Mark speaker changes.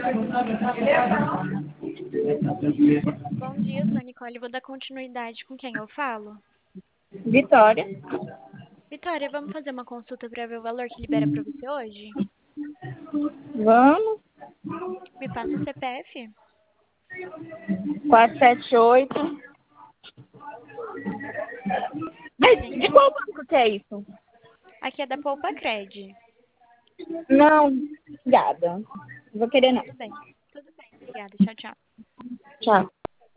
Speaker 1: Bom dia, eu sou a Nicole. Vou dar continuidade com quem eu falo.
Speaker 2: Vitória.
Speaker 1: Vitória, vamos fazer uma consulta para ver o valor que libera para você hoje?
Speaker 2: Vamos.
Speaker 1: Me passa o CPF?
Speaker 2: 478. Mas
Speaker 1: Sim.
Speaker 2: de qual banco que é isso?
Speaker 1: Aqui é da Poupa Cred.
Speaker 2: Não, obrigada. Não vou querer não.
Speaker 1: Tudo bem. Tudo bem. Obrigada. Tchau, tchau.
Speaker 2: Tchau.